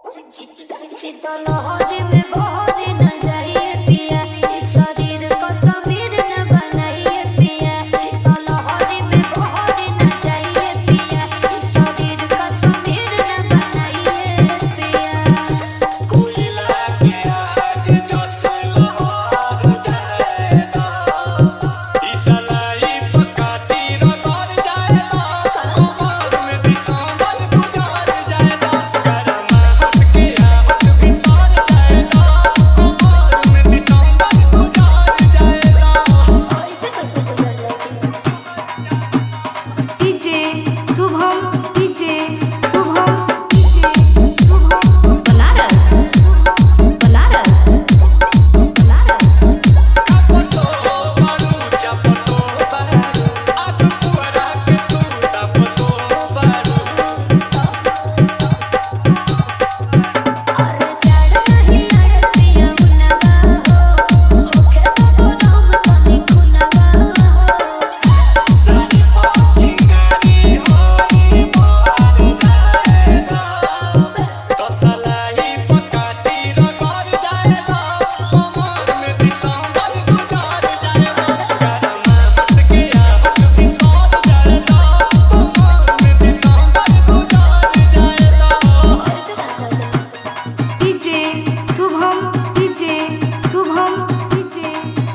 शीतलहरी में बहरी न जाइए पिया, इस शरीर को समीर न बनाइए पिया। शीतलहरी में बहरी न जाइए पिया, इस शरीर को समीर न बनाइए पिया। कोयला के आग जैसे लहर जाएगा, इसलाई पकाती रगड़ जाएगा, कमर में दिसंबर गुजर जाएगा, गरमाहट के आहट भीतर जाएगा, कमर में दिसंबर गुजर जाएगा। ऐसे कैसे गुजर जाएगी? DJ Shubham, DJ Shubham, DJ Shubham, Banaras Banaras Banaras. चपतो बारू चपतो बारू, आग पुअरा के तू तपतो बारू। अरे चढ़ नहीं आए पिया मुनगा हो, होखे तो नाम तनी खुनगा हो। सारी चिंगारी होई बार जाएगा, तो सलाई पकाती रगड़ जाएगा, कमर में दिसंबर गुजर जाएगा, गरमाहट के आहट भीतर जाएगा, कमर में दिसंबर गुजर जाएगा। ऐसे कैसे गुजर? DJ Shubham, DJ Shubham, DJ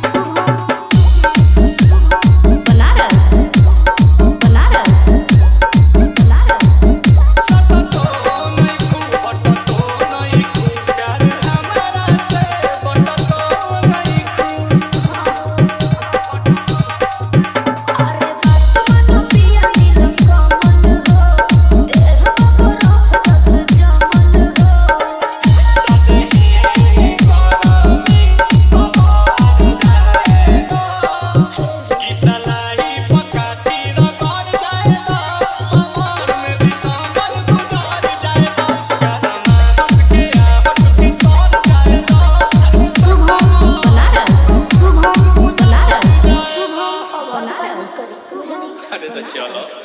Shubham, Banaras Banaras Banaras. सटतो नहीं खूब हटतो नहीं खूब, प्यार हमारा से बटतो नहीं खूब। अरे बात मानो पिया नीलम कमल हो, देह बरफ जस जमल हो। शुभम बनारस, शुभम बनारस, शुभम बनारस। मुझे नहीं अरे तो चलो।